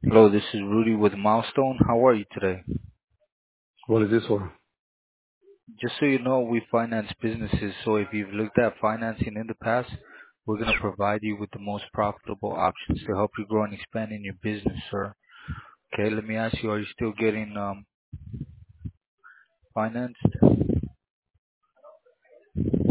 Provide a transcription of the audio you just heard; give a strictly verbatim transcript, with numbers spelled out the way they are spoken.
Hello, this is Rudy with Milestone. How are you today? What is this for? Just so you know, we finance businesses, so if you've looked at financing in the past, we're going to provide you with the most profitable options to help you grow and expand in your business, sir. Okay, let me ask you, are you still getting um financed?